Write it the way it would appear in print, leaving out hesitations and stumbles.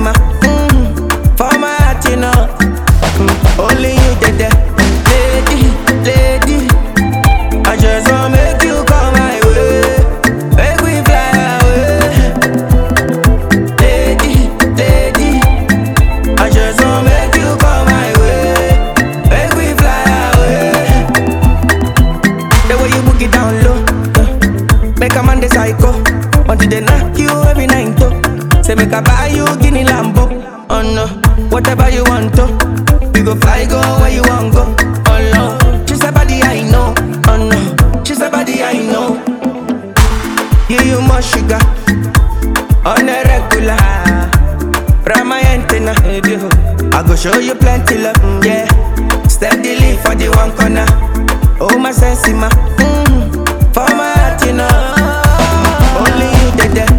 ma. For my heart, you know. Only you did that. Lady, lady. I just wanna make you come my way. Make we fly away. Lady, lady. I just wanna make you come my way. Make we fly away. The way you book it down low, make a man the psycho. Until they knock you every night, though. Say make I buy you Guinea Lambo. Oh no, whatever you want to. We go fly, go where you want go. Oh no, she's a body I know. Oh no, she's a body I know. You more sugar on a regular. From my antenna, I go show you plenty love, yeah. Steadily for the one corner. Oh my sense, ma. For my heart, you know. Only you did that.